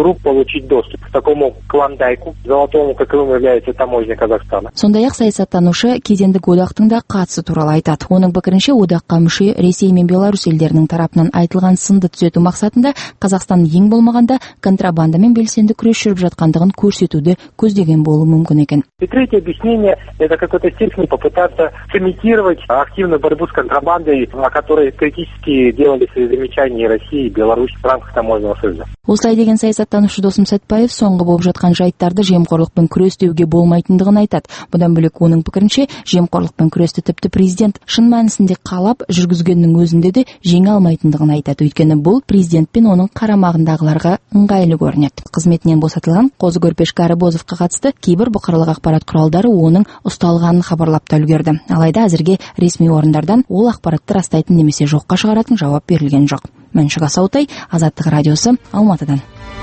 групп получить доступ к такому клондайку, золотому, каковым является таможня Казахстана. Сондай-ақ саясаттанушы кедендік одақтың да қатысы туралы айтады. Оның пікірінше, одаққа мүше Ресей мен Беларусь елдерінің тарапынан айтылған сынды түзету мақсатында Қазақстан ең болмағанда контрабандамен белсенді күрес жүріп жатқандығын көрсетуді көздеген болуы мүмкін екен. И третье объяснение – это какой-то степени попытаться сымитировать активную борьбу с контрабандой, о которой критически делали свои замечания Россия и Беларусь в рамках таможенного союза. Осылай деген саясаттанушы Досым Сәтбаев соңғы болып жатқан жайттарды жемқорлықпен күрестеуге болмайтындығын айтады. Бұдан бөлек оның пікірінше, жемқорлықпен күресті тіпті президент шын мәнісінде қалап жүргізгеннің өзінде де жеңе алмайтындығын айтады. Өйткені бұл президент пен оның қарамағындағыларға ыңғайлы көрінеді. Қызметінен босатылған Қозы-Көрпеш Кәрібозовқа қатысты кейбір бұқаралық ақпарат құралдары оның ұсталғанын хабарлап та үлгерді. Алайда әзірге ресми орындардан ол ақпаратты растайтын немесе жоққа шығаратын жауап берілген жоқ. Мәншүк Асаутай, Азаттық радиосы, Алматыдан.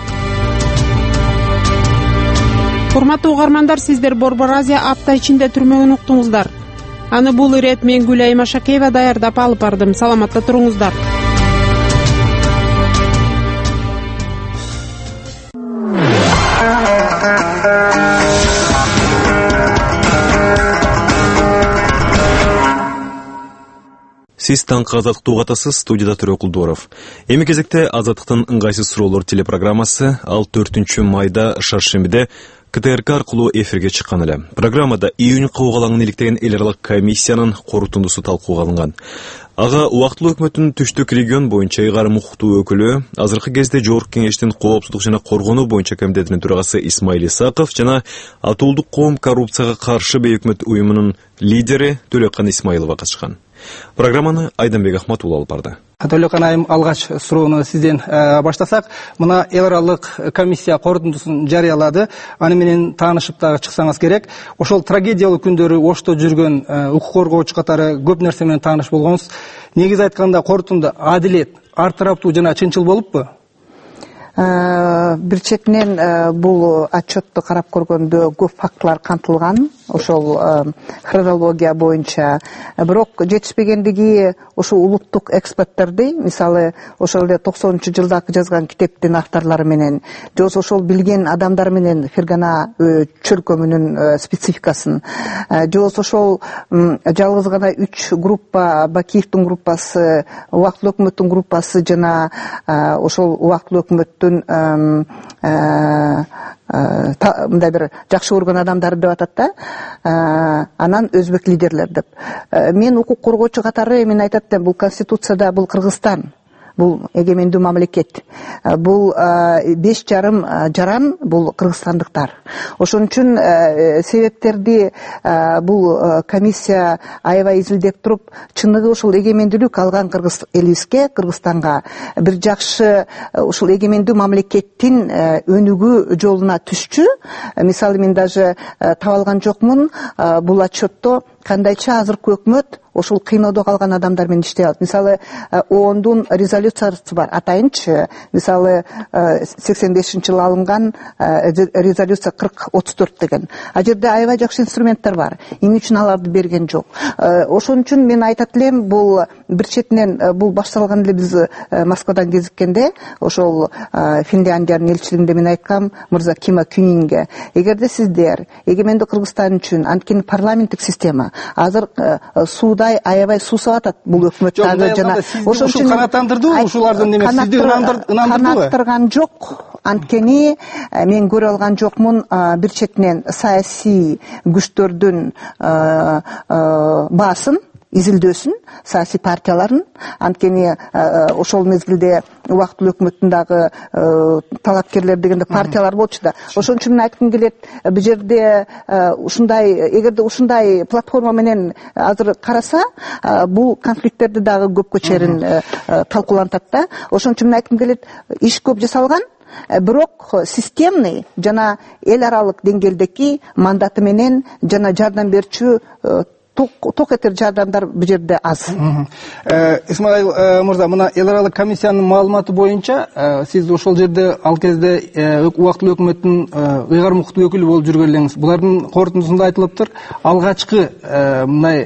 Урматтуу угармандар, сиздер Борбор Азия апта ичинде түрмөгүн уктуңуздар. Аны бул ирет мен Гүлай Машакеева даярдап алып бардым. Саламатта туруңуздар. Сиз таңкы Азаттықты угатасыз, студияда Төрөкул Доров. Эми кезекте Азаттыктын ыңгайсыз суроолор телепрограммасы ал 4 майда шаршембиде КТРК аркылуу эфирге чыккан эле. Программада июнь кабылганын иликтеген эл аралык комиссиянын корутундусу талкууга алынган. Ага убактылуу өкмөттүн түштүк регион боюнча ыйгарым укуктуу өкүлү, азыркы кезде Жогорку Кеңештин коопсуздук жана коргонуу боюнча комитетинин төрагасы Исмаил Исаков жана Атуулдук коом коррупцияга каршы бейөкмөт уюмунун лидери Төлөкан Исмаилова катышкан. Программаны Айданбек Ахматулла алып барды. Төлөкан айым, алгач суроону сизден баштасак, мына эл аралык комиссия корутундусун жарыялады. Аны менен таанышып дагы чыксаңыз керек. Ошол трагедиялуу күндөрү Ошто жүргөн укук коргоочу катары көп нерсе менен тааныш болгонсуз. Негизи айтканда корутунда адилет, ар тараптуу жана чынчыл болуппу? Бир четинен бул отчетту карап көргөндө көп фактылар камтылган. Ошол хронология боюнча, бирок жетишпегендиги ошол улуттук эксперттерди, мисалы ошол 90-жылдагы жазган китептин авторлору менен, же ошол билген адамдар менен Фергана чөлкөмүнүн спецификасын, же ошол жалгыз гана 3 группа, Бакиевдин группасы, убактылуу өкмөттүн группасы жана ошол убактылуу өкмөттүн мындай бир жакшы көргөн адамдар деп атат да, анан өзбек лидерлер деп. Мен укук коргоочу катары мен айтат, бул конституцияда бул Кыргызстан, бул эгемендүү мамлекет, бул 5,5 жаран бул кыргызстандыктар. Ошон үчүн себептерди бул комиссия аябай изилдеп туруп, чыныгы ошол эгемендүүлүк алган кыргыз элибизге, Кыргызстанга бир жакшы ошол эгемендүү мамлекеттин өнүгүү жолуна түшчү. Мисалы мен даже таба алган жокмун, бул отчетто кандайча азыркы өкмөт ошол кыйноодо калган адамдар менен иштей алат. Мисалы ООНдун резолюциясы бар, атайынчы. Мисалы 85-жылы алынган резолюция 4034 деген. А жерде аябай жакшы инструменттер бар. Эмне үчүн аларды берген жок? Ошон үчүн мен айтат элем, бул бир четинен бул башталган эле биз Москвадан кезиккенде, ошол Финляндиянын элчилигинде мен айткам мырза Кима Күнинге, эгерде сиздер эгемендүү Кыргызстан үчүн анткени парламенттик система азыр суудай аябай суусап атат бул өкмөт дагы жана ошол үчүн канааттандырдыбы ушулардын неме сизди ынандырдыбы? Канааттырган жок. Анткени мен көрө алган жокмун, бир четинен саясий күчтөрдүн баасын, изилдөөсүн, саясий партияларын, анткени ошол мезгилде убактылуу өкмөттүн дагы талапкерлер дегенде партиялар болчу да. Ошон үчүн мен айткым келет, бул жерде ушундай, эгерде ушундай платформа менен азыр караса, бул конфликттерди дагы көпкө чейин талкуулантат да. Ошон үчүн мен айткым келет, иш көп жасалган, бирок системный жана эл аралык деңгээлдеги мандаты менен жана жардам берчү ток этер жардамдар бул жерде аз. Исмаил мырза, мына эл аралык комиссиянын маалыматы боюнча, сиз ошол жерде ал кезде убактылуу өкмөттүн ыйгарым укуктуу өкүлү болуп жүргөн элеңиз. Булардын корутундусунда айтылыптыр, алгачкы мындай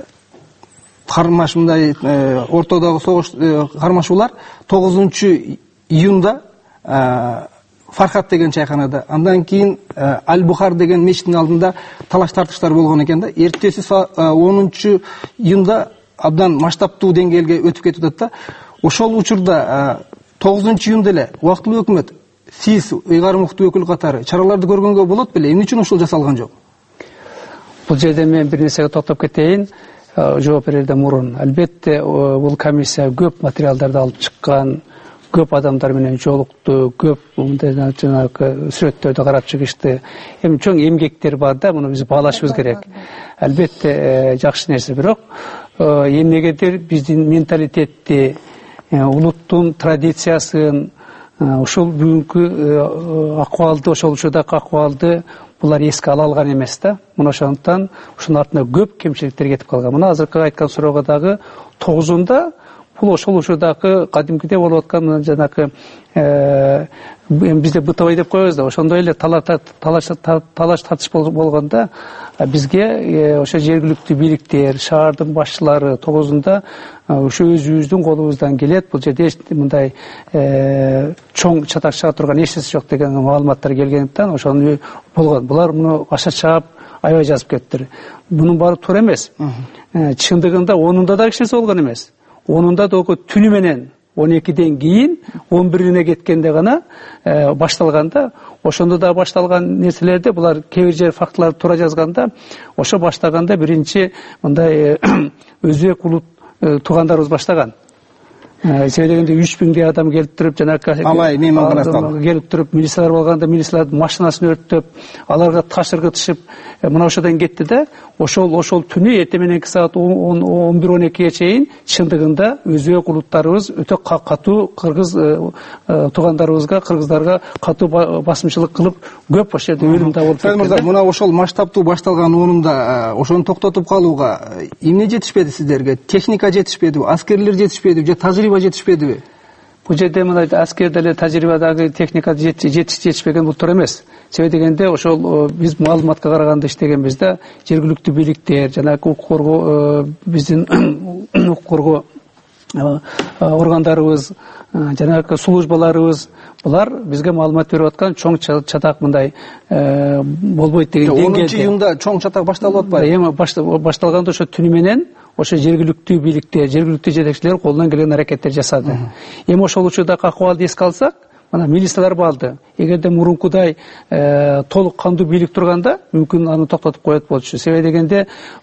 кармаш, мындай ортодогу согуш кармашуулар 9 июнда Фархат деген чайханада, андан кийин Аль-Бухар деген мешіттің алдында талаш тартыштар болгон экен да. Эртеси 10 июнда абдан масштабтуу деңгээлге өтүп кетип атат да. Ошол учурда 9 июнда эле убактылуу өкмөт, сиз ыйгарым укуктуу өкүл катары чараларды көргөнгө болот беле? Эмне үчүн ошол жасалган жок? Бул жерде мен бир нерсеге токтоп кетейин. Жооп берерден мурун, албетте бул комиссия көп материалдарды алып чыккан, көп адамдар менен жолукту, көп мындай жанагы сүрөттөрдү карап чыгышты. Эми чоң эмгектер бар да, муну биз баалашыбыз керек. Албетте жакшы нерсе, бирок эмнегедир биздин менталитетти, улуттун традициясын, ушул бүгүнкү акыбалды, ошол учурдагы акыбалды булар эске ала алган эмес да. Мына ошондуктан ушунун артында көп кемчиликтер кетип калган. Мына азыркы айткан суроого дагы 9-унда бул ошол учурдагы кадимкиде болуп аткан жанагы бизде бытовой деп коебуз да, ошондой эле талаш татыш болгондо бизге ошо жергиликтүү бийликтер, шаардын башчылары 9-унда ошо өзүбүздүн колубуздан келет, бул жерде мындай чоң чатак чыга турган эч нерсе жок деген маалыматтар келгендиктен ошону болгон. Булар муну аша чаап аябай жазып кетиптир. Мунун баары туура эмес. Чындыгында 10-унда да эч нерсе болгон эмес. 10-унда да түнү менен 12-ден кийин 11-ине кеткенде гана башталганда, ошондо да башталган нерселерде булар кээ бир жер фактыларды туура жазганда, ошо баштаганда биринчи мындай өзбек улут туугандарыбыз баштаган. Себеби дегенде 3000 адам келип туруп, жанагы алай мейманканасы келип туруп, милициялар болгондо милициялардын машинасын өрттөп, аларга таш ыргытышып, мына ошодон кетти да. Ошол түнү эртең мененки саат 11-12ге чейин чындыгында өзбек улуттарыбыз өтө катуу кыргыз туугандарыбызга, кыргыздарга катуу басымчылык кылып, көп ошол жерде өлүм да болуп кетти. Мырза, мына ошол масштабтуу башталган 10-унда ошону токтотуп калууга эмне жетишпеди сиздерге? Техника жетишпедиби, аскерлер жетишпедиби же тажрыйба жетишпедиби? Бул жерде мындай аскерде эле тажрыйбадагы техника жетишпеген бул туура эмес. Себеби дегенде ошол биз маалыматка караганда иштегенбиз да, жергиликтүү бийликтер, жанагы укук коргоо, биздин укук коргоо органдарыбыз, жанагы службаларыбыз, булар бизге маалымат берип аткан чоң чатак мындай болбойт деген деңгээлде. 10 июнда чоң чатак башталып атпайбы? Эми башталганда ошо түнү менен ошо жергиликтүү бийликтер, жергиликтүү жетекчилер колунан келген аракеттер жасады. Эми ошол учурдагы акыбалды эске алсак, мына милициялар балды. Эгерде мурункудай толук кандуу бийлик турганда, мүмкүн аны токтотуп коет болчу. Себеби дегенде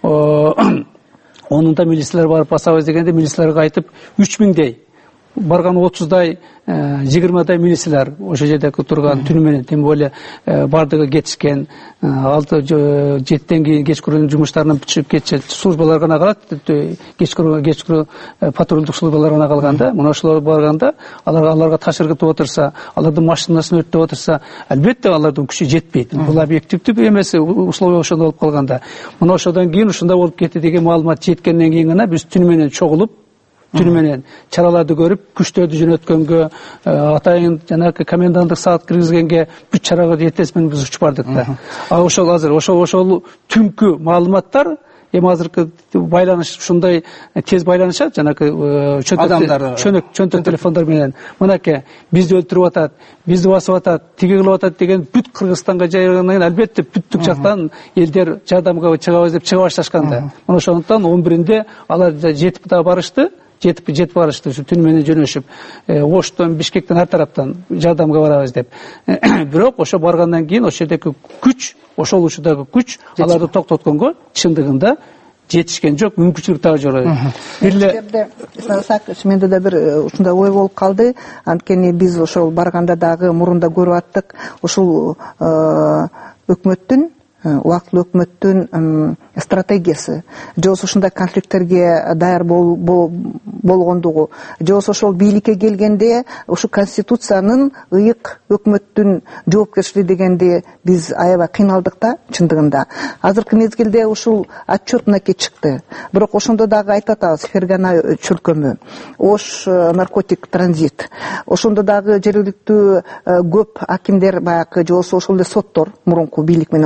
10-унда милициялар барып басабыз дегенде милицияларга айтып 3000дей, барган 30дай, 20дай милициялар ошо жерде турган түнү менен, тем более бардыгы кетишкен, 6-7ден кийин кечкүрүн жумуштарынан бүтүшүп кетишет, службалар гана калат, кечкүрүн патрулдук службалар гана калганда, мына ошолор барганда, аларга таш ыргытып отурса, алардын машинасын өрттөп отурса, албетте алардын күчү жетпейт. Бул объективдүү эмес условия ошондой болуп калганда. Мына ошодон кийин ушундай болуп кетти деген маалымат жеткенден кийин гана биз түнү менен чогулуп, түнү менен чараларды көрүп, күчтөрдү жөнөткөнгө, атайын жанагы коменданттык саат киргизгенге бүт чарага эртеси менен биз учуп бардык да. Ошол азыр ошол түнкү маалыматтар эми азыркы байланыш ушундай тез байланышат, жанагы чөнтөк телефондар менен. Мынакей бизди өлтүрүп атат, бизди басып атат, тиги кылып атат деген бүт Кыргызстанга жайылгандан кийин албетте бүттүк жактан элдер жардамга чыгабыз деп чыга башташкан да. Мына ошондуктан 11-инде алар жетип да барышты. Жетип барышты, түнү менен жөнөшүп, Оштон, Бишкектен ар тараптан жардамга барабыз деп. Бирок ошо баргандан кийин ошол жердеги күч, ошол учурдагы күч аларды токтотконго чындыгында жетишкен жок, мүмкүнчүлүк дагы жок. Бирде менде да бир ушундай ой болуп калды. Анткени биз ошол барганда дагы мурунда көрүп аттык, ушул өкмөттүн убактылуу өкмөттүн стратегиясы, же болбосо ушундай конфликттерге даяр болгондугу, же болбосо ошол бийликке келгенде ушу конституциянын ыйык өкмөттүн жоопкерчилиги дегенде биз аябай кыйналдык да чындыгында. Азыркы мезгилде ушул отчет мынакей чыкты. Бирок ошондо дагы айтып атабыз, Фергана чөлкөмү, Ош наркотик транзит. Ошондо дагы жергиликтүү көп акимдер баягы, же болбосо ошол эле соттор мурунку бийлик менен коюлган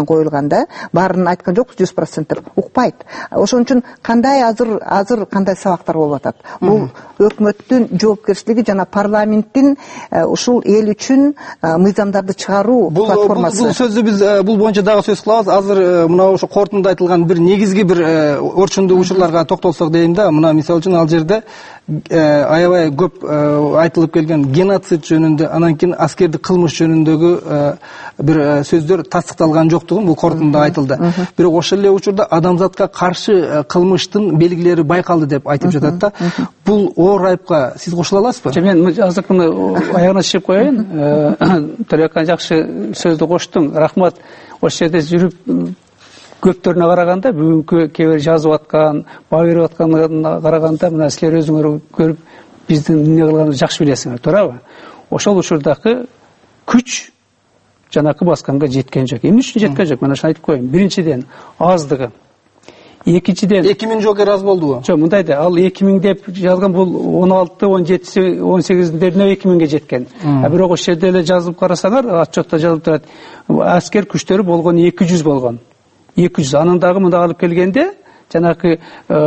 да, баарын айткан жок, 100% укпайт. Ошон үчүн кандай азыр кандай сабактар болуп атат? Бул өкмөттүн жоопкерчилиги жана парламенттин ушул эл үчүн мыйзамдарды чыгаруу платформасы. Бул сөздү биз бул боюнча дагы сөз кылабыз. Азыр мына ошо кортунда айтылган бир негизги бир орчундуу учурларга токтолсок дейм да. Мына мисалы үчүн ал жерде аябай көп айтылып келген геноцид жөнүндө, анан кийин аскердик кылмыш жөнүндөгү бир сөздөр тастыкталган жоктугун бул кортунда айтылды. Бирок ошол эле учурда адамзатка каршы кылмыштын белгилери байкалды деп айтып жатат да. Бул оор айыпка сиз кошула аласызбы? Мен азыркыны аягына чыгып коеюн. Төлөкан жакшы сөздү коштуң. Рахмат. Ошол жерде жүрүп көптөрүнө караганда, бүгүнкү кээ бир жазып аткан, баа берип атканына караганда, мына силер өзүңөр көрүп биздин эмне кылганыбызды жакшы билесиңер, туурабы? Ошол учурдагы күч жанакы басканга жеткен жок. Эмне үчүн жеткен жок? Мен ошону айтып коеюн. Биринчиден аздыгы. Экинчиден 2000 жокер аз болдубу? Жок, мындай да, ал 2000 деп жазган, бул 16, 17, 18-дерне 2000ге жеткен. Бирок ошол жерде эле жазып карасаңар, отчетто жазылып турат. Аскер күчтөрү болгон 200 болгон. 200. Анын дагы мында алып келгенде, жанакы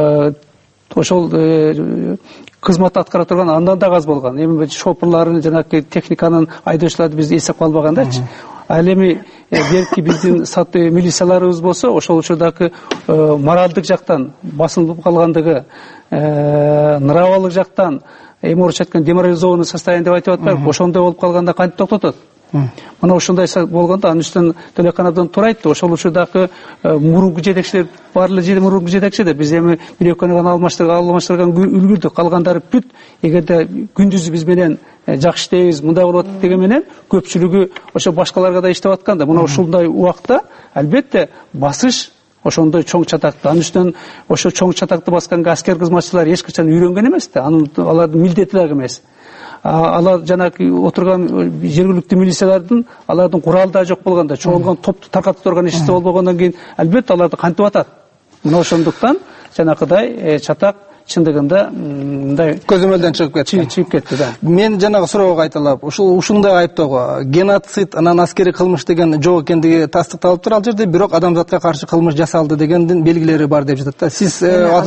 ошол кызмат аткара турган андан да аз болгон. Эми шопурларын, жанакы техниканын айдоочуларды биз эсепке албагандачы. Ал эми берки биздин милицияларыбыз болсо, ошол учурдагы моралдык жактан басылып калгандыгы, нравалык жактан, эми орусча айтканда деморализованный состояние деп айтып атпайбы, ошондой болуп калганда кантип токтотот? Мына ошондой болгондо анын үстүнөн Төлөкан абдан туура айтты. Ошол учурдагы мурунку жетекчилер, баарлык жерде мурунку жетекчи, биз эми бир-экөөнү гана алмаштырган үлгүрдүк. Калгандары бүт, эгерде күндүз биз менен жакшы иштейбиз, мындай болот деген менен көпчүлүгү ошо башкаларга да иштеп атканда, мына ушундай убакта албетте басыш ошондой чоң чатакты. Анын үстүнөн ошо чоң чатакты басканга аскер кызматчылар эч качан үйрөнгөн эмес да. Алардын милдети дагы эмес. Алар жанакы отурган жергиликтүү милициялардын, алардын куралы да жок болгондо, чогулган топту таркатып турган эчеси болбогондон кийин албетте аларды кантип атат. Мына ошондуктан жанакыдай чатак чындыгында мындай көзөмөлдөн чыгып кетти да. Мен жанагы суроого кайталап, ушундай айыптоого геноцид, анан аскерий кылмыш деген жок экендиги тастыкталып тур ал жерде, бирок адамзатка каршы кылмыш жасалды дегендин белгилери бар деп жатат да. Сиз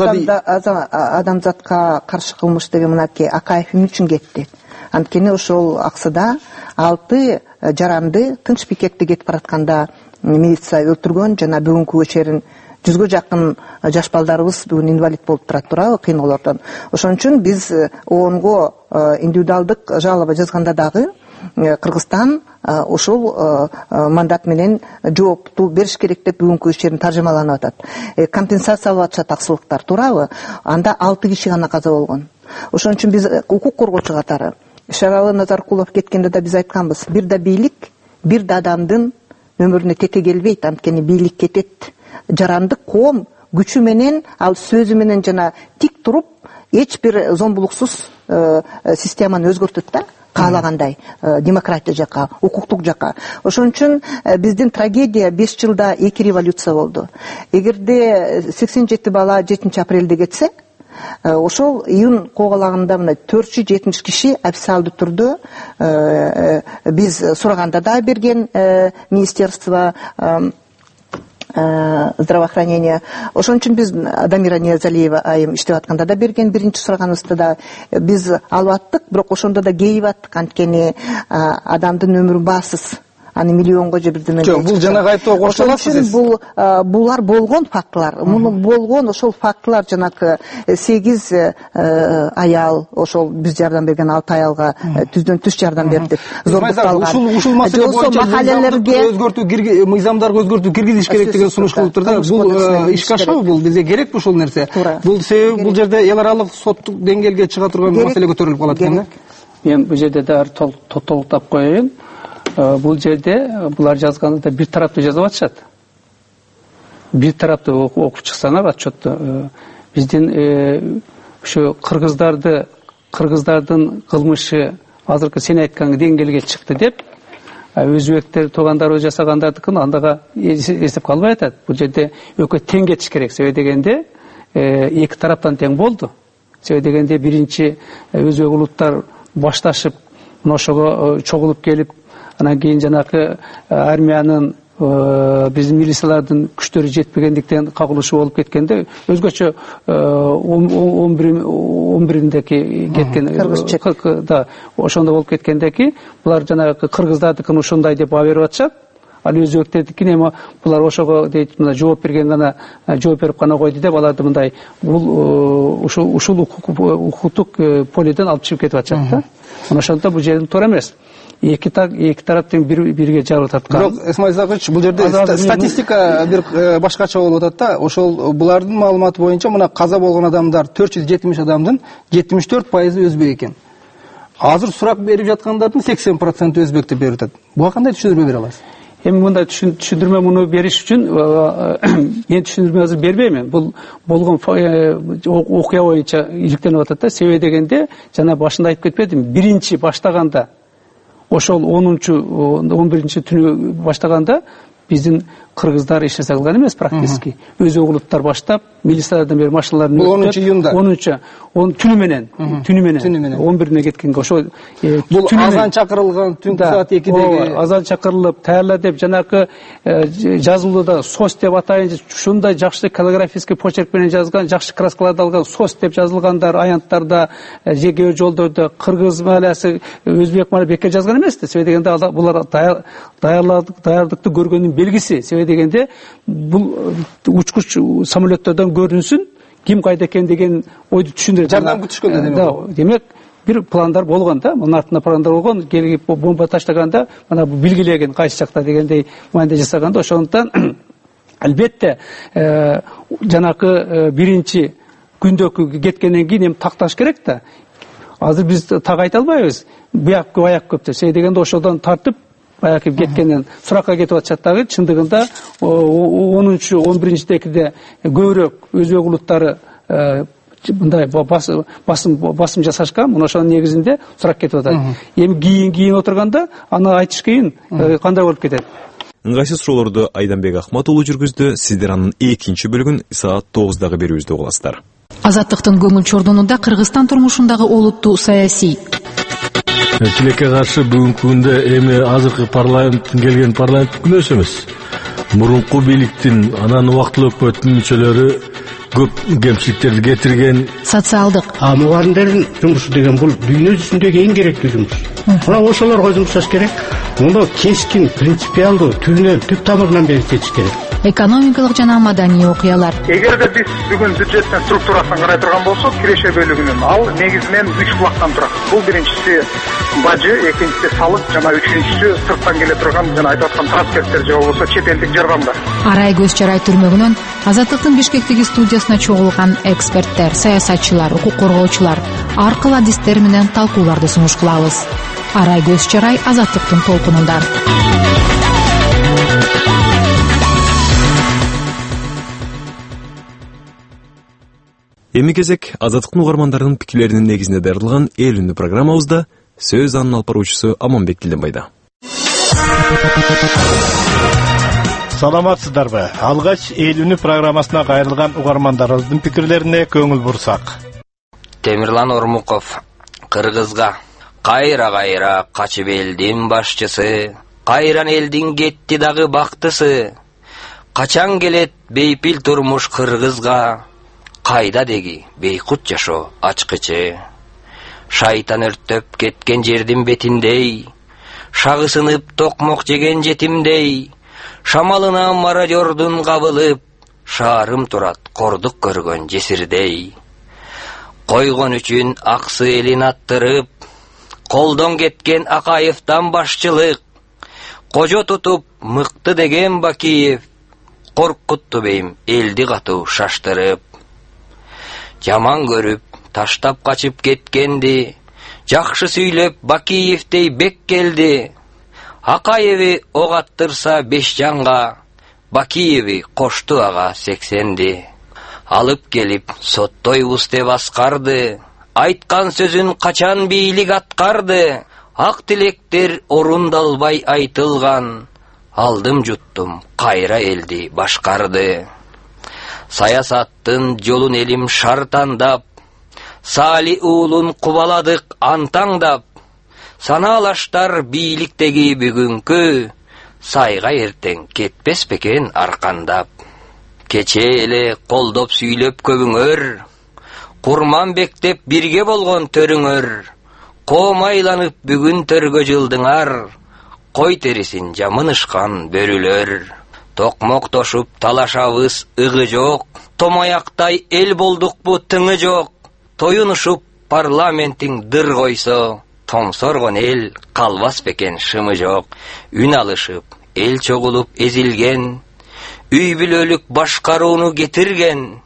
адамзатка каршы кылмыш деген мынакей Акаев эмне үчүн кетти? Анткени ошол аксыда 6 жаранды тынч пикетте кетип баратканда милиция өлтүргөн, жана бүгүнкү чейин 100га жакын жаш балдарыбыз бүгүн инвалид болуп турат, туурабы, кыйноолордон. Ошон үчүн биз ООНго индивидуалдык жалоба жазганда дагы Кыргызстан ушул мандат менен жоопту бериш керек деп бүгүнкү иштерин таржымаланып атат. Компенсация алып атышат аксылыктар, туурабы? Анда 6 киши гана каза болгон. Ошон үчүн биз укук коргоочу катары Шаралы Назаркулов кеткенде да биз айтканбыз, бир да бийлик, бир да адамдын өмүрүнө тете келбейт, анткени бийлик кетет. Жарандык коом күчү менен, ал сөзү менен жана тик туруп, эч бир зомбулуксуз системаны өзгөртөт да, каалагандай, демократия жака, укуктук жака. Ошон үчүн биздин трагедия 5 жылда 2 революция болду. Эгерде 87 бала 7 апрелде кетсе, ошол июнь когалагында мына 470 киши официалдуу түрдө биз сураганда да берген министерство здравоохранения. Ошон үчүн биз Дамира Ниязалиева айым иштеп атканда да берген, биринчи сураганыбызда да биз алып аттык, бирок ошондо да кейип аттык, анткени адамдын өмүрү баасыз. Аны миллионго же бирдеме. Жок, бул жанагы айыптоо кошуласыз. Булар болгон фактылар. Муну болгон ошол фактылар жанакы 8 аял, ошол биз жардам берген 6 аялга түздөн түз жардам берди. Зордукталган. Ушул маселе боюнча мыйзамдарга өзгөртүү киргизиш керек деген сунуш кылып турду. Бул ишке ашабы, бул бизге керекпи ушул нерсе? Бул себеби бул жерде эл аралык соттук деңгээлге чыга турган маселе көтөрүлүп калат экен да. Мен бул жерде дагы толуктап коеюн. Бул жерде булар жазганда бир тараптуу жазып атышат. Бир тараптуу окуп чыксаңар отчетту, биздин ошо кыргыздардын кылмышы азыркы сен айткан деңгээлге чыкты деп, өзбектер туугандарыбыз жасагандардыкын андага эсепке албай атат. Бул жерде экөө тең кетиш керек. Себеби дегенде эки тараптан тең болду. Себеби дегенде биринчи өзбек улуттар башташып, ошого чогулуп келип, анан кийин жанакы армиянын биздин милициялардын күчтөрү жетпегендиктен кагылышы болуп кеткенде өзгөчө 11-индеки кеткен да ошондо болуп кеткендеки булар жанагы кыргыздардыкын ушундай деп баа берип атышат. Ал өзбектердикин эми булар ошого дейт мына жооп берген гана жооп берип гана койду деп аларды мындай ушул укуктук поледен алып чыгып кетип атышат да. Мына ошондо бул жерден туура эмес. Эки тарап тең бирге жарып аткан. Бирок Эсмаил Исакович, бул жерде статистика бир башкача болуп атат да. Ошол булардын маалыматы боюнча мына каза болгон адамдар 470 адамдын 74% өзбек экен. Азыр сурак берип жаткандардын 80% өзбек деп берип атат. Буга кандай түшүндүрмө бере аласыз? Эми мындай түшүндүрмө муну бериш үчүн мен түшүндүрмө азыр бербеймин. Бул болгон окуя боюнча иликтенип атат да. Себеби дегенде жана башында айтып кетпедим, биринчи баштаганда ошол 11-чи түнү баштаганда биздин кыргыздар эч нерсе кылган эмес практически. Өз угулуттар баштап, милициялардан бери машиналарын бул 10-июнда. 10-түнү менен 11-ине кеткенге ошо бул азан чакырылган түнкү саат 2-деги азан чакырылып, таярла деп жанакы жазылууда сос деп атайын, ушундай жакшы каллиграфический почерк менен жазылган, жакшы краскаларды алган сос деп жазылгандар аянттарда, жеке жолдордо кыргыз мааласы, өзбек мааласы бекер жазган эмес да. Себеби дегенде булар даярдыкты көргөндүн белгиси. Себеби дегенде бул учкуч самолеттерден көрүнсүн, ким кайда экен деген ойду түшүндүрөт. Жардам күтүшкөн демек. Да, демек бир пландар болгон да, мунун артында пландар болгон, келип бомба таштаганда мына билгилеген кайсы жакта дегендей маанайда жасаганда, ошондуктан албетте жанакы биринчи күндөгү кеткенден кийин эми такташ керек да. Азыр биз так айта албайбыз. Буяк көп, аяк көп деп. Себеби дегенде ошодон тартып баягы кеткенден суракка кетип атышат дагы. Чындыгында 10-11-декиде көбүрөөк өзбек улуттары мындай басым жасашкан. Мына ошонун негизинде сурак кетип атат. Эми кийин отурганда аны айтыш кыйын, кандай болуп кетет. Ыңгайсыз суроолорду Айданбек Ахмат уулу жүргүздү. Сиздер анын экинчи бөлүгүн саат 9-дагы берүүбүздү угасыздар. Азаттыктын көңүл чордонунда Кыргызстан турмушундагы олуттуу саясий тилекке каршы бүгүнкү күндө эми азыркы парламенттин келген парламент күнөөсү эмес. Мурунку бийликтин анан убактылуу өкмөттүн мүчөлөрү көп кемчиликтерди кетирген. Социалдык. Мугалимдердин жумушу деген бул дүйнө жүзүндөгү эң керектүү жумуш. Мына ошолорго жұмыс жасаш керек. Муну кескин, принципиалдуу, түп тамырынан бери чечиш керек. Экономикалык жана маданий окуялар. Эгерде биз бүгүн бюджеттин структурасын карай турган болсок, киреше бөлүгүнүн ал негизинен 3 булактан турат. Бул биринчиси бажы, экинчиси салык жана үчүнчүсү сырттан келе турган жана айтып аткан трансферттер же болбосо чет элдик жардамдар. Арай көз чарай түрмөгүнөн Азаттыктын Бишкектеги студиясына чогулган эксперттер, саясатчылар, укук коргоочулар ар кыл адистер менен талкууларды сунуш кылабыз. Арай көз чарай Азаттыктын толкунунда. Эми кезек Азаттыктын угармандарынын пикирлеринин негизинде даярдалган эл үнү программабызда сөз анын алып баруучусу Аманбек Тилденбайда. Саламатсыздарбы? Алгач эл үнү программасына кайрылган угармандарыбыздын пикирлерине көңүл бурсак. Темирлан Ормуков Кыргызга кайра качып элдин башчысы, кайран элдин кетти дагы бактысы. Качан келет бейпил турмуш Кыргызга, кайда деги бейкут жашоо ачкычы. Шайтан өрттөп кеткен жердин бетиндей, шагысынып токмок жеген жетимдей, шамалына мародердун кабылып, шаарым турат кордук көргөн жесирдей. Койгон үчүн аксы элин аттырып, колдон кеткен Акаевтан башчылык, кожо тутуп мыкты деген Бакиев, коркутту бейм элди катуу шаштырып. Жаман көрүп таштап качып кеткенди, жакшы сүйлөп Бакиевдей бек келди. Акаеви ок аттырса 5 жанга, Бакиеви кошту ага 80ди. Алып келип соттойбуз деп аскарды, айткан сөзүн качан бийлик аткарды. Ак тилектер орундалбай айтылган, алдым жуттум кайра элди башкарды. Саясаттын жолун элим шартандап, Сали уулун кубаладык антаңдап. Санаалаштар бийликтеги бүгүнкү, сайга эртең кетпес бекен аркандап. Кече эле колдоп сүйлөп көбүңөр, Курманбек деп бирге болгон төрүңөр, Коом айланып бүгүн төргө жылдыңар, Кой терисин жамынышкан бөрүлөр. Токмоктошуп талашабыз ыгы жок, Томаяктай эл болдукпу тыңы жок, Тоюнушуп парламентиң дыр койсо, Томсоргон эл калбас бекен шымы жок. Үн алышып, эл чогулуп эзилген, Үй бүлөлүк башкарууну кетирген,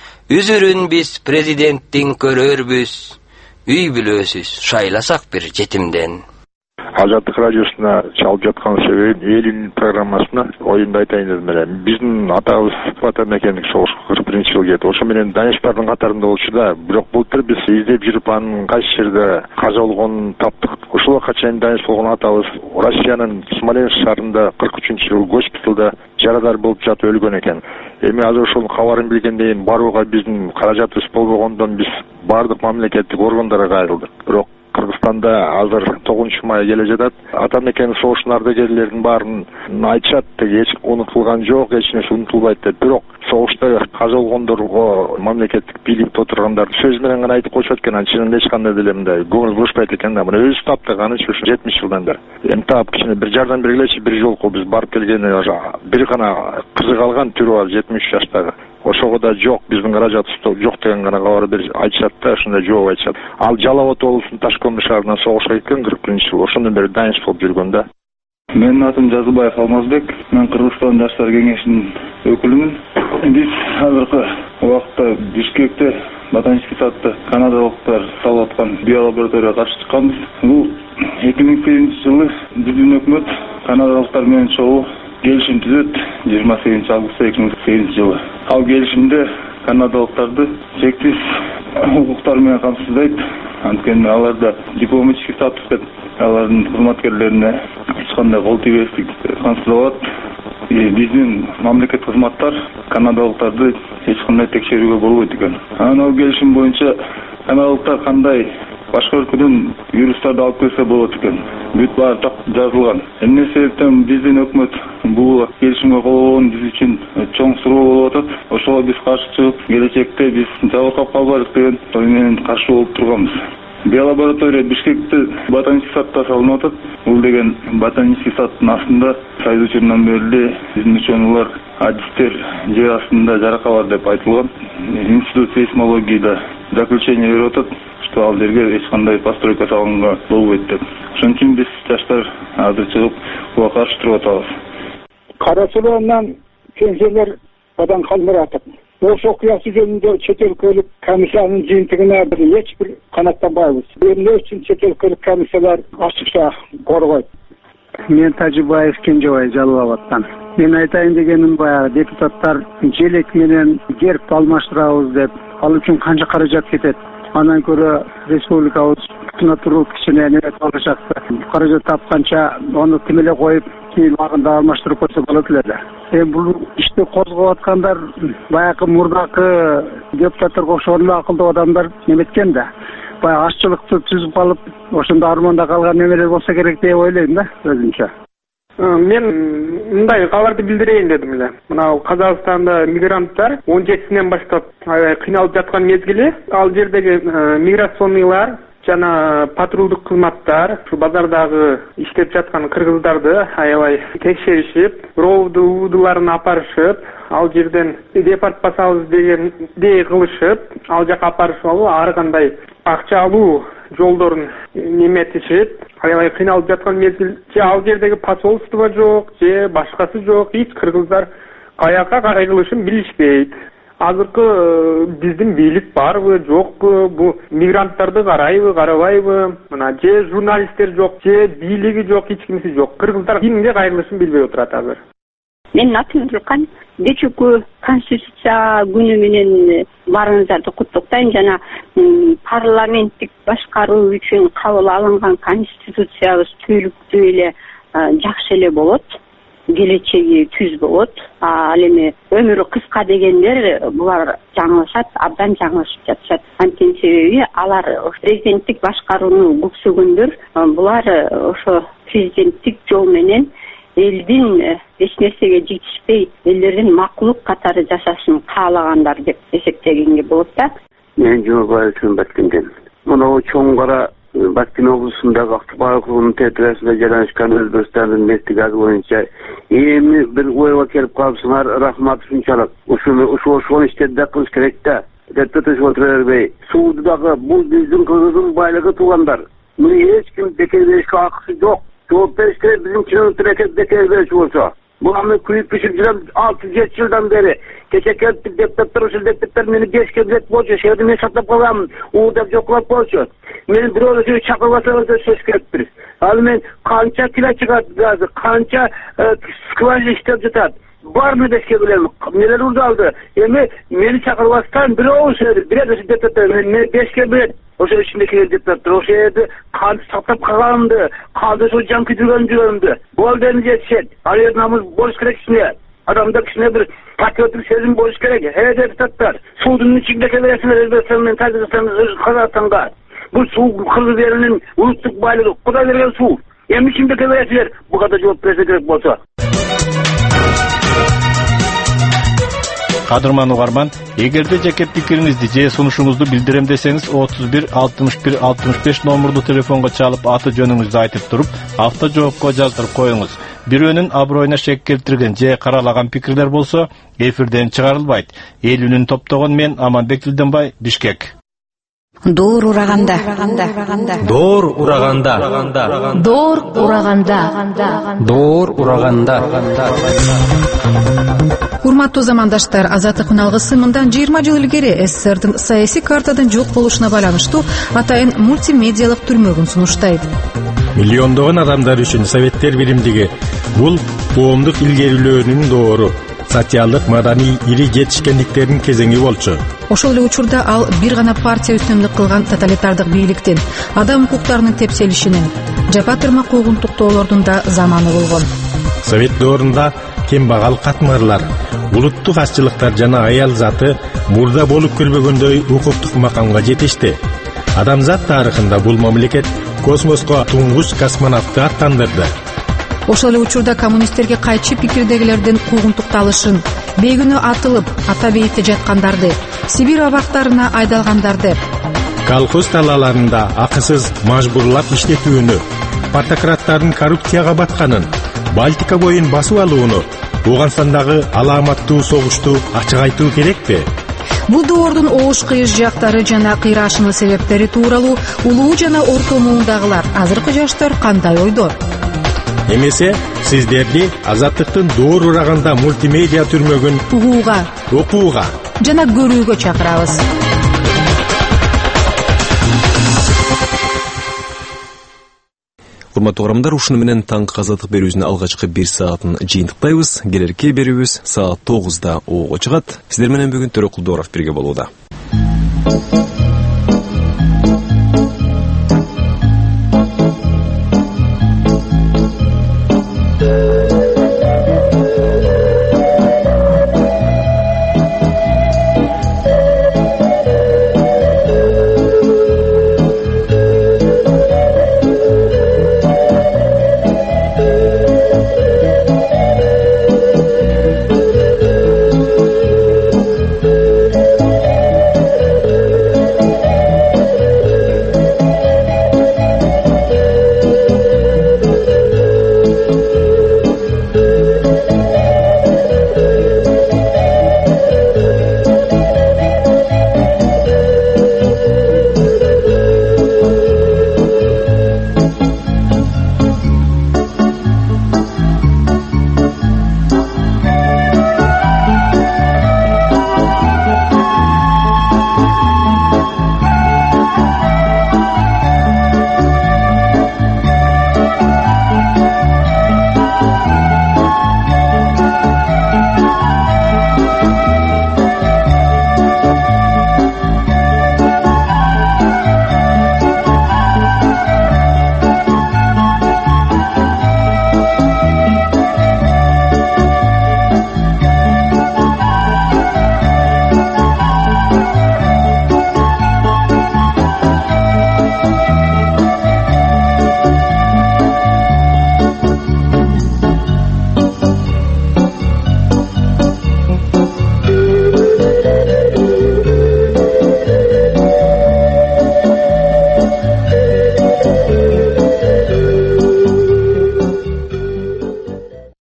Үзүрүн биз президенттин көрөрбүз, Үй бүлөсүз шайласак бир жетимден. Азаттык радиосуна чалып жаткан себебим эл үнүнүн программасына оюмду айтайын дедим эле. Биздин атабыз Ватан мекендик согушка 41-жылы кетти. Ошо менен данышпардын катарында болчу да, бирок былтыр биз издеп жүрүп анын кайсы жерде каза болгонун таптык. Ошол убакка чейин даныш болгон атабыз Россиянын Смоленск шаарында 43-жылы госпиталда жарадар болуп жатып өлгөн экен. Эми азыр ошонун кабарын билгенден кийин барууга биздин каражатыбыз болбогондон биз бардык мамлекеттик органдарга кайрылдык. Бирок Кыргызстанда азыр 9-май келе жатат. Ата мекен согуштун ардагерлеринин баарын айтышат, эч унутулган жок, эч нерсе унутулбайт деп. Бирок согушта каза болгондорго мамлекеттик бийликте отургандар сөз менен гана айтып коюшат экен, чынында эч кандай деле мындай көңүл бурушпайт экен да. Мына өзү таптык аны 70 жылдан бери. Эми таап кичине бир жардам бергилечи, бир жолку биз барып келгенде бир гана кызы калган түрү бар 73 жаштагы. Ошого да жок, биздин каражатыбыз жок деген гана кабар берип айтышат да, ошондой жооп айтышат. Ал Жалал Абад облусунун Ташкент шаарынан согушка кеткен 41-жылы. Ошондон бери дайынч болуп жүргөн да. Менин атым Жазылбаев Алмазбек. Мен Кыргызстан жаштар кеңешинин өкүлүмүн. Биз азыркы убакытта Бишкекте ботанический садты канадалыктар салып аткан биолабораторияга каршы чыкканбыз. Бул 2008-жылы биздин өкмөт канадалыктар менен чогуу келишим түзөт 28 августта 2008-жылы. Ал келишимде канадалыктарды чектиз укуктар менен камсыздайт. Анткени аларда дипломатический статус деп алардын кызматкерлерине эч кандай кол тийбестик камсыздалат. Биздин мамлекет кызматтар канадалыктарды эч кандай текшерүүгө болбойт экен. Анан ал келишим боюнча канадалыктар кандай башка өлкөдөн вирустарды алып келсе болот экен. Бүт баары жазылган. Эмне себептен биздин өкмөт бул келишимге кол койгон биз үчүн чоң суроо болуп атат. Ошого биз каршы чыгып, келечекте биз жабыркап калбайлык деген ой менен каршы болуп турганбыз. Биолаборатория Бишкекте ботанический садта салынып атат. Бул деген ботанический садтын астында Союз учурунан бери биздин ученыйлар адистер жер астында жарака бар деп айтылган. Институт сейсмологияда заключение берип атат, что ал жерге эч кандай постройка салганга болбойт деп. Ошон үчүн биз жаштар азыр чыгып буга каршы туруп атабыз. Карасуланан пенсиялар бадан калдырып атат. Ошо окуясы жөнүндө чет өлкөлүк комиссиянын жыйынтыгына эч бир канаттанбайбыз. Эмне үчүн чет өлкөлүк комиссиялар ачыкча коргойт? Мен Тажибаев Кенжебай Жалал Абадтан. Мен айтайын дегеним баягы депутаттар желек менен герб алмаштырабыз деп, ал үчүн канча каражат кетет? Андан көрө республикабыз тына туруп кичине эме кылышакты. Каражат тапканча аны ким эле коюп, кийин убагында алмаштырып койсо болот эле да. Эми бул ишти козгоп аткандар баягы мурдакы депутаттарга окшогон акылдуу адамдар неметкен да. Баягы ашчылыкты түзүп калып, ошондо арманда калган немелер болсо керек деп ойлойм да өзүмчө. Мен мындай кабарды билдирейин дедим эле. Мына Казакстанда мигранттар 17-синен баштап кыйналып жаткан мезгили, ал жердеги миграционныйлар жана патрулдук кызматтар ушу базардагы иштеп жаткан кыргыздарды аябай текшеришип, роодуларын апарышып, ал жерден депорт басабыз дегендей кылышып, ал жака апарышып алып, ар кандай акча алуу жолдорун неметишип, аябай кыйналып жаткан мезгил, же ал жердеги посольство жок, же башкасы жок, эч кыргыздар каяка кайрылышын билишпейт. Азыркы биздин бийлик барбы, жокпу, бу мигранттарды карайбы, карабайбы, мына же журналисттер жок, же бийлиги жок, эч кимиси жок. Кыргыздар кимге кайрылышын билбей отурат азыр. Менин атым Туркан. Кечүүкү Конституция күнү менен баарыңыздарды куттуктайм. Жана парламенттик башкаруу үчүн кабыл алынган Конституциябыз түйлүктүү эле жакшы эле болот. Келечеги түз болот. Ал эми өмүрү кыска дегендер булар жаңылышат, абдан жаңылышып жатышат. Анткени себеби алар президенттик башкарууну көксөгөндөр, булар ошо президенттик жол менен элдин эч нерсеге жетишпей элдердин макулук катары жашашын каалагандар деп эсептегенге болот да. Мен Жумабаев Баткенден. Мына чоң кара Баткен облусундагы Актыбай округунун театрасында жайланышкан Өзбекстандын мекти газы боюнча эми бир ойго келип калыпсыңар, рахмат ушунчалык. Ошол иштерди кылыш керек да. Деп отурбай. Сууду дагы бул биздин кыргыздын байлыгы туугандар. Муну эч ким бекер беришке акысы жок. Жооп бериш керек, биздин чиновниктер бекер бериши болсо. Бул аны күйүп пишип жүрөм 6-7 жылдан бери. Кече келип депутаттар ушул депутаттар мени бешке билет болчу, шерди мен сатып калам, уу деп жоклап болчу. Мен бирөөлөргө чакырбасаңыз да сөз келиптир. Ал мен канча кило чыгат газы, канча скважина иштеп жатат. Баарыны бешке билем. Нелер урдалды. Эми мени чакырбастан бирөө сөз, бирөө депутаттар мени бешке билет. Ошо ичиндеги депутаттар ошо жерде канды сатып калганымды, канды ошо жан күйдүргөндү. Болду эми жетишет. Ал жерде намыс болуш керек кичине. Адамда кичине бир патриоттук сезим болуш керек. Депутаттар, суудун ичиндеги бересиңер Өзбекстан менен Казакстанга. Бул суу кыргыз элинин улуттук байлыгы, Кудай берген суу. Эми ичиндеги бересиңер, буга да жооп берсе керек болсо. Кадырман угарман, эгерде жеке пикириңизди же сунушуңузду билдирем десеңиз 31 61 65 номурду телефонго чалып аты жөнүңүздү айтып туруп, автожоопко жаздырып коюңуз. Бирөөнүн аброюна шек келтирген же каралаган пикирлер болсо эфирден чыгарылбайт. Эл үнүн топтогон мен Аманбек Дилденбай, Бишкек. Доор ураганда. Доор ураганда. Доор ураганда. Доор ураганда. Урматтуу замандаштар, Азаттыктын алгысы мындан 20 жыл илгери СССРдин саясий картадан жок болушуна байланыштуу атайын мультимедиалык түрмөгүн сунуштайт. Миллиондогон адамдар үчүн Советтер биримдиги бул коомдук илгерүүлөрүнүн доору, социалдык маданий ири жетишкендиктердин кезеңи болчу. Ошол эле учурда ал бир гана партия үстөмдүк кылган тоталитардык бийликтин, адам укуктарынын тепселишинин, жапа тырмак куугунтуктоолордун да заманы болгон. Совет доорунда кембагал катмарлар, улуттук азчылыктар жана аял заты мурда болуп көрбөгөндөй укуктук макамга жетишти. Адамзат тарыхында бул мамлекет космоско туңгуч космонавтты аттандырды. Ошол эле учурда коммунисттерге кайчы пикирдегилердин куугунтукталышын, бейгүнөө атылып, ата бейитте жаткандарды, Сибирь абактарына айдалгандарды, колхоз талааларында акысыз мажбурлап иштетүүнү, партократтардын коррупцияга батканын, Балтика боюн басып алууну, Ооганстандагы аламаттуу согушту ачык айтуу керекпи? Бул доордун оош кыйыш жактары жана кыйраашынын себептери тууралуу улуу жана орто муундагылар, азыркы жаштар кандай ойдо? Эмесе сиздерди Азаттыктын доор ураганда мультимедиа түрмөгүн угууга, окууга жана көрүүгө чакырабыз. Урматтуу угармандар, ушуну менен таңкы азаттык берүүбүздүн алгачкы 1 саатын жыйынтыктайбыз. Келерки берүүбүз саат 9-да ого чыгат. Сиздер менен бүгүн Төрөкулдууров бирге болууда.